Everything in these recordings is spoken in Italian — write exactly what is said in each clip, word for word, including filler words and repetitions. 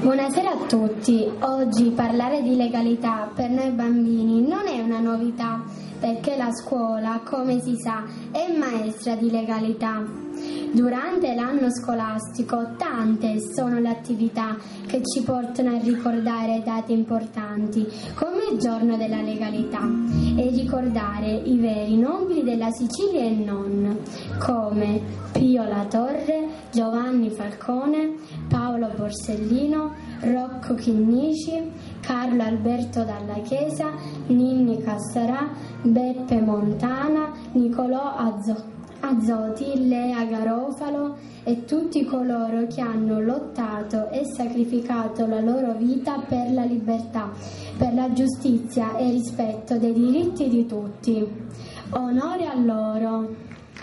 Buonasera a tutti. Oggi parlare di legalità per noi bambini non è una novità, perché la scuola, come si sa, è maestra di legalità. Durante l'anno scolastico tante sono le attività che ci portano a ricordare date importanti, come il giorno della legalità, e ricordare i veri nobili della Sicilia e non, come Pio La Torre, Giovanni Falcone, Paolo Borsellino, Rocco Chinnici, Carlo Alberto Dalla Chiesa, Ninni Cassarà, Beppe Montana, Nicolò Azzo- Azzoti, Lea Garofalo e tutti coloro che hanno lottato e sacrificato la loro vita per la libertà, per la giustizia e rispetto dei diritti di tutti. Onore a loro.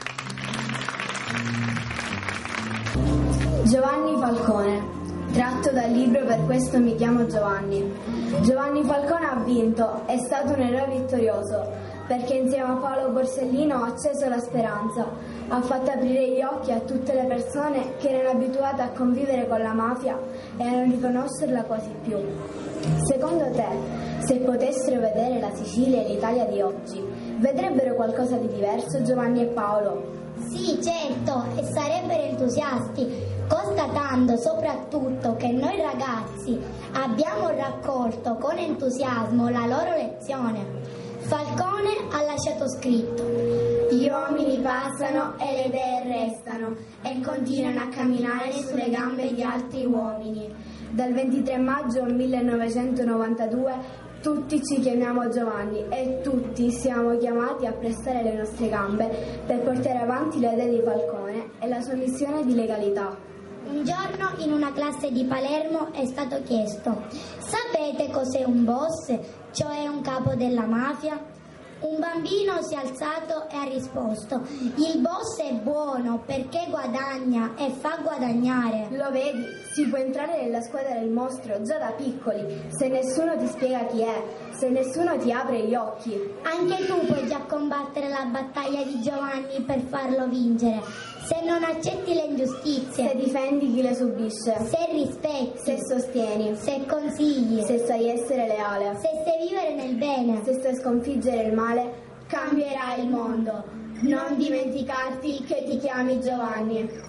Giovanni Falcone, tratto dal libro Per questo mi chiamo Giovanni. Giovanni Falcone ha vinto, è stato un eroe vittorioso, perché insieme a Paolo Borsellino ha acceso la speranza, ha fatto aprire gli occhi a tutte le persone che erano abituate a convivere con la mafia e a non riconoscerla quasi più. Secondo te, se potessero vedere la Sicilia e l'Italia di oggi, vedrebbero qualcosa di diverso Giovanni e Paolo? Sì, certo, e sarebbero entusiasti, constatando soprattutto che noi ragazzi abbiamo raccolto con entusiasmo la loro lezione. Falcone ha lasciato scritto: gli uomini passano e le idee restano e continuano a camminare sulle gambe di altri uomini. Dal ventitré maggio millenovecentonovantadue tutti ci chiamiamo Giovanni e tutti siamo chiamati a prestare le nostre gambe per portare avanti le idee di Falcone e la sua missione di legalità. Un giorno in una classe di Palermo è stato chiesto: sapete cos'è un boss, cioè un capo della mafia? Un bambino si è alzato e ha risposto: il boss è buono perché guadagna e fa guadagnare. Lo vedi? Si può entrare nella squadra del mostro già da piccoli, se nessuno ti spiega chi è, se nessuno ti apre gli occhi. Anche tu puoi già combattere la battaglia di Giovanni per farlo vincere, se non accetti le ingiustizie, se difendi chi le subisce, se rispetti, se sostieni, se consigli, se sai essere leale, se sai vivere nel bene, se sai sconfiggere il male, cambierai il mondo. Non dimenticarti che ti chiami Giovanni.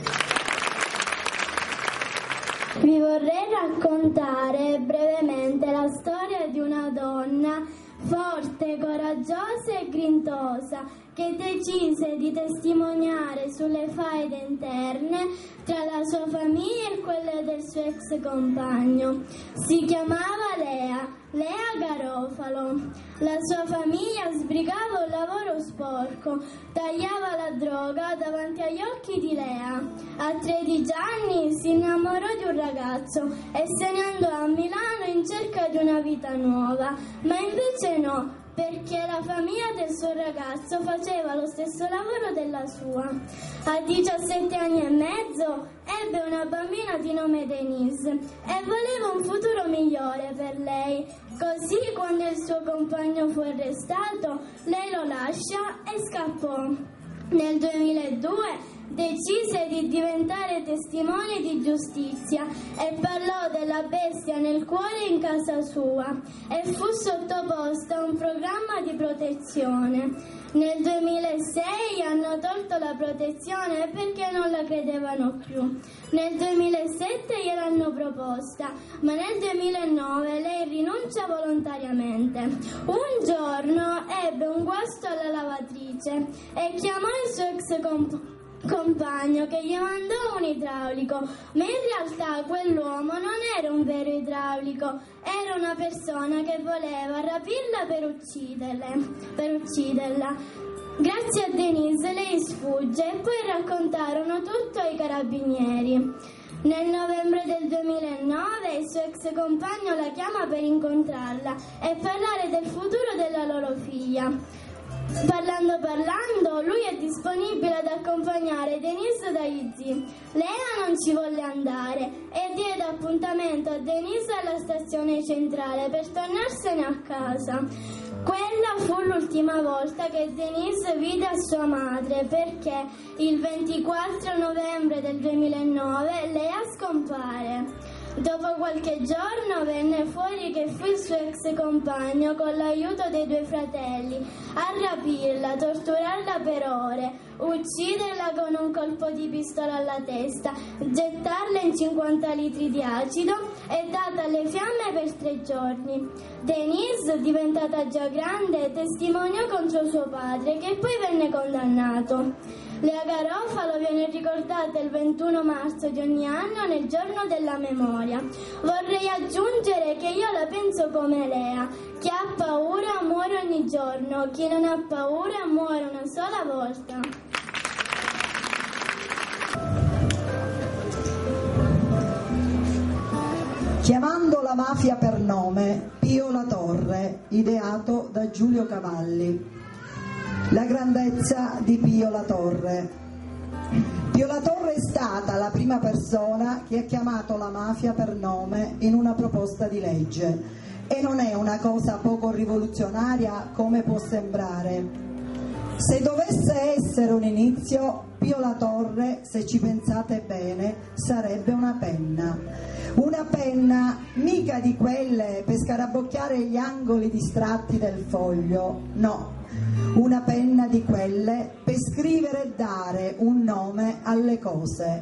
Vi vorrei raccontare brevemente la storia di una donna forte, coraggiosa e grintosa, che decise di testimoniare sulle faide interne tra la sua famiglia e quelle del suo ex compagno. Si chiamava Lea, Lea Garofalo. La sua famiglia sbrigava un lavoro sporco, tagliava la droga davanti agli occhi di Lea. A tredici anni si innamorò di un ragazzo e se ne andò a Milano in cerca di una vita nuova, ma invece no, perché la famiglia del suo ragazzo faceva lo stesso lavoro della sua. A diciassette anni e mezzo ebbe una bambina di nome Denise e voleva un futuro migliore per lei. Così, quando il suo compagno fu arrestato, lei lo lascia e scappò. Nel duemiladue decise di diventare testimone di giustizia e parlò della bestia nel cuore in casa sua e fu sottoposta a un programma di protezione. Nel duemilasei hanno tolto la protezione perché non la credevano più. Nel duemilasette gliel'hanno proposta, ma nel duemilanove lei rinuncia volontariamente. Un giorno ebbe un guasto alla lavatrice e chiamò il suo ex compagno compagno che gli mandò un idraulico, ma in realtà quell'uomo non era un vero idraulico, era una persona che voleva rapirla per ucciderle, per ucciderla. Grazie a Denise lei sfugge e poi raccontarono tutto ai carabinieri. Nel novembre del duemilanove il suo ex compagno la chiama per incontrarla e parlare del futuro della loro figlia. Parlando parlando, lui è disponibile ad accompagnare Denise dagli zii. Lea non ci volle andare e diede appuntamento a Denise alla stazione centrale per tornarsene a casa. Quella fu l'ultima volta che Denise vide a sua madre, perché il ventiquattro novembre del duemilanove Lea scompare. Dopo qualche giorno venne fuori che fu il suo ex compagno, con l'aiuto dei due fratelli, a rapirla, torturarla per ore, ucciderla con un colpo di pistola alla testa, gettarla in cinquanta litri di acido e data alle fiamme per tre giorni. Denise, diventata già grande, testimoniò contro suo padre, che poi venne condannato. Lea Garofalo viene ricordata il ventuno marzo di ogni anno nel giorno della memoria. Vorrei aggiungere che io la penso come Lea: chi ha paura muore ogni giorno, chi non ha paura muore una sola volta. Chiamando la mafia per nome, Pio La Torre, ideato da Giulio Cavalli. La grandezza di Pio La Torre. Pio La Torre è stata la prima persona che ha chiamato la mafia per nome in una proposta di legge, e non è una cosa poco rivoluzionaria come può sembrare. Se dovesse essere un inizio, Pio La Torre, se ci pensate bene, sarebbe una penna. Una penna mica di quelle per scarabocchiare gli angoli distratti del foglio, no. Una penna di quelle per scrivere e dare un nome alle cose.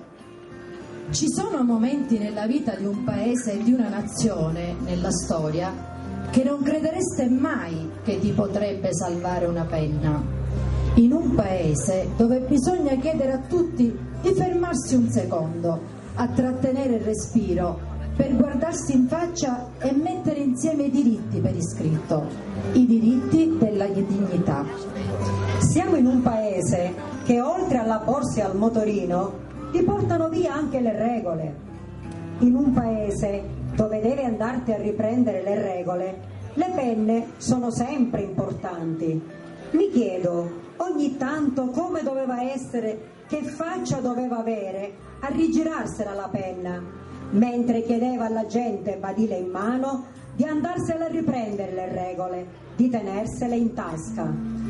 Ci sono momenti nella vita di un paese e di una nazione, nella storia, che non credereste mai che ti potrebbe salvare una penna. In un paese dove bisogna chiedere a tutti di fermarsi un secondo, a trattenere il respiro, per guardarsi in faccia e mettere insieme i diritti per iscritto, i diritti della dignità. Siamo in un paese che oltre alla borsa e al motorino ti portano via anche le regole. In un paese dove devi andarti a riprendere le regole, le penne sono sempre importanti. Mi chiedo ogni tanto come doveva essere, che faccia doveva avere a rigirarsela la penna, mentre chiedeva alla gente badile in mano di andarsela a riprendere le regole, di tenersele in tasca.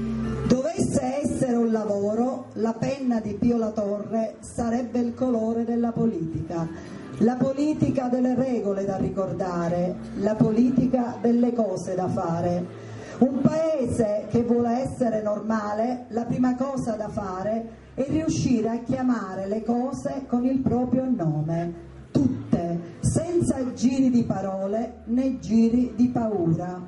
Dovesse essere un lavoro, la penna di Pio La Torre sarebbe il colore della politica, la politica delle regole da ricordare, la politica delle cose da fare. Un paese che vuole essere normale, la prima cosa da fare è riuscire a chiamare le cose con il proprio nome, tutte, senza giri di parole né giri di paura.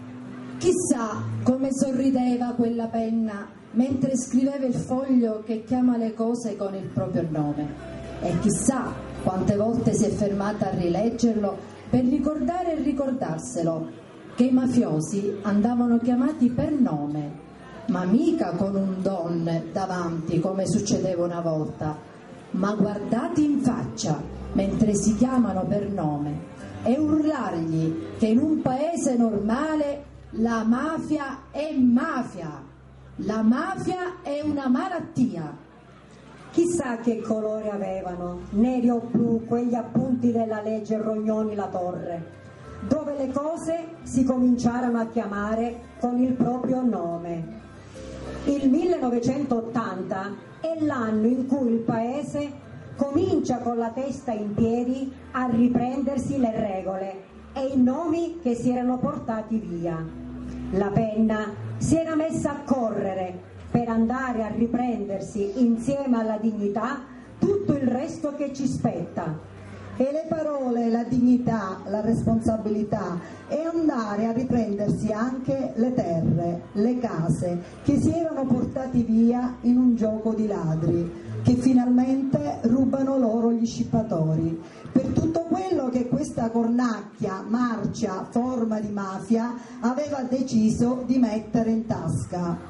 Chissà come sorrideva quella penna mentre scriveva il foglio che chiama le cose con il proprio nome, e chissà quante volte si è fermata a rileggerlo per ricordare e ricordarselo che i mafiosi andavano chiamati per nome, ma mica con un don davanti come succedeva una volta, ma guardati in faccia mentre si chiamano per nome, e urlargli che in un paese normale la mafia è mafia, la mafia è una malattia. Chissà che colore avevano, neri o blu, quegli appunti della legge Rognoni La Torre, dove le cose si cominciarono a chiamare con il proprio nome. Il millenovecentottanta è l'anno in cui il paese comincia con la testa in piedi a riprendersi le regole e i nomi che si erano portati via. La penna si era messa a correre per andare a riprendersi insieme alla dignità tutto il resto che ci spetta. E le parole, la dignità, la responsabilità, e andare a riprendersi anche le terre, le case che si erano portati via in un gioco di ladri, che finalmente rubano loro gli scippatori, per tutto quello che questa cornacchia, marcia, forma di mafia aveva deciso di mettere in tasca.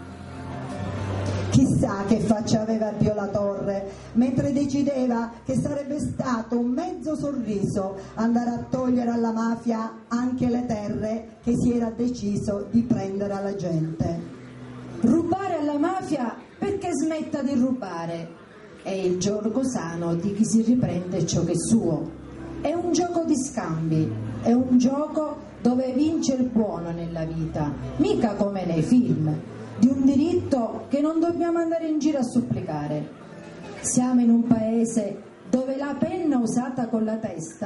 Chissà che faccia aveva Pio La Torre mentre decideva che sarebbe stato un mezzo sorriso andare a togliere alla mafia anche le terre che si era deciso di prendere alla gente. Rubare alla mafia perché smetta di rubare è il gioco sano di chi si riprende ciò che è suo. È un gioco di scambi, è un gioco dove vince il buono nella vita, mica come nei film, di un diritto che non dobbiamo andare in giro a supplicare. Siamo in un paese dove la penna usata con la testa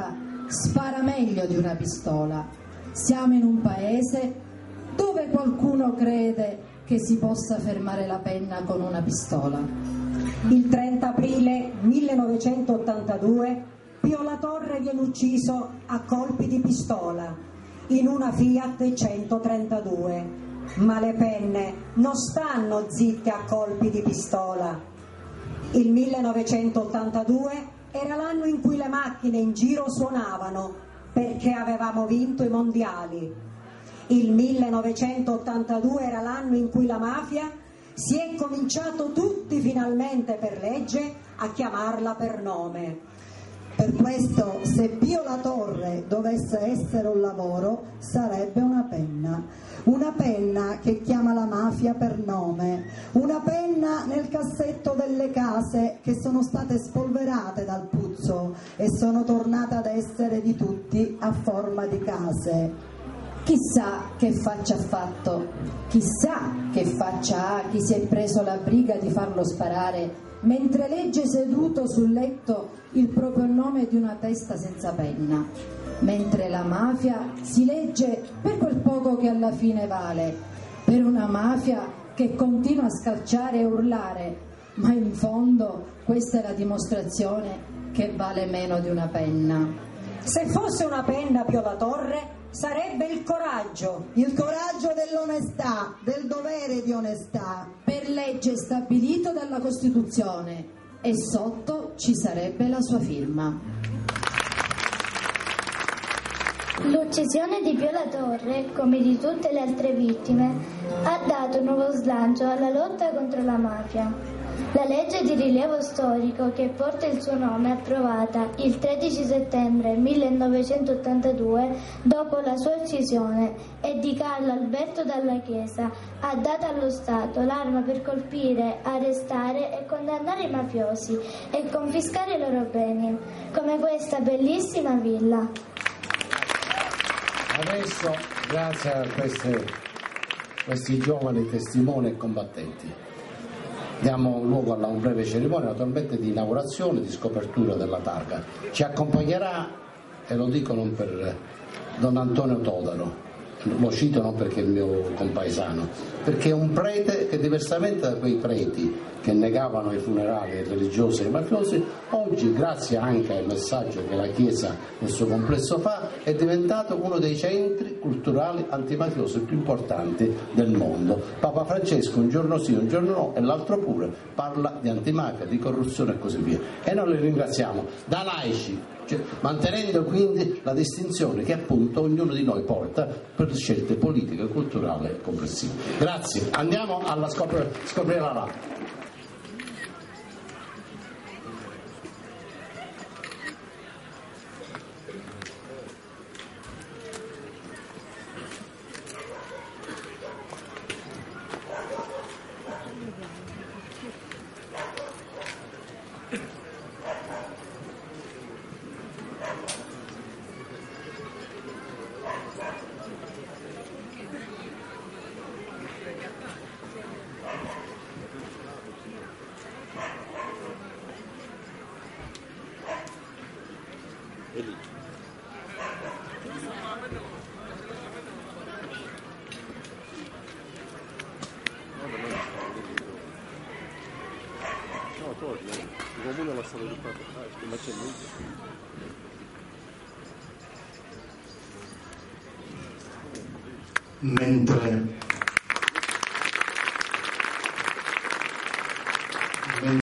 spara meglio di una pistola. Siamo in un paese dove qualcuno crede che si possa fermare la penna con una pistola. Il trenta aprile millenovecentottantadue Pio La Torre viene ucciso a colpi di pistola in una Fiat centotrentadue. Ma le penne non stanno zitte a colpi di pistola. Il millenovecentottantadue era l'anno in cui le macchine in giro suonavano perché avevamo vinto i mondiali. Il millenovecentottantadue era l'anno in cui la mafia si è cominciato tutti finalmente per legge a chiamarla per nome. Per questo, se Pio La Torre dovesse essere un lavoro, sarebbe una penna. Una penna che chiama la mafia per nome. Una penna nel cassetto delle case che sono state spolverate dal puzzo e sono tornate ad essere di tutti a forma di case. Chissà che faccia ha fatto, chissà che faccia ha chi si è preso la briga di farlo sparare mentre legge seduto sul letto il proprio nome di una testa senza penna, mentre la mafia si legge per quel poco che alla fine vale, per una mafia che continua a scalciare e urlare, ma in fondo questa è la dimostrazione che vale meno di una penna. Se fosse una penna Pio La Torre sarebbe il coraggio. Il coraggio dell'onestà, del dovere di onestà. Per legge stabilito dalla Costituzione, e sotto ci sarebbe la sua firma. L'uccisione di Pio La Torre, come di tutte le altre vittime, ha dato un nuovo slancio alla lotta contro la mafia. La legge di rilievo storico che porta il suo nome, approvata il tredici settembre millenovecentottantadue, dopo la sua uccisione, e di Carlo Alberto Dalla Chiesa, ha dato allo Stato l'arma per colpire, arrestare e condannare i mafiosi e confiscare i loro beni, come questa bellissima villa. Adesso, grazie a queste, questi giovani testimoni e combattenti, diamo luogo a un breve cerimonia, naturalmente di inaugurazione, di scopertura della targa. Ci accompagnerà, e lo dico non per Don Antonio Todaro, lo cito non perché è il mio compaesano, perché è un prete che, diversamente da quei preti che negavano i funerali religiosi e mafiosi, oggi, grazie anche al messaggio che la Chiesa nel suo complesso fa, è diventato uno dei centri culturali antimafiosi più importanti del mondo. Papa Francesco un giorno sì, un giorno no, e l'altro pure, parla di antimafia, di corruzione e così via. E noi li ringraziamo da laici, cioè, mantenendo quindi la distinzione che appunto ognuno di noi porta per scelte politiche, culturali e complessive. Grazie, andiamo alla scopri- scoprire la là. Mentre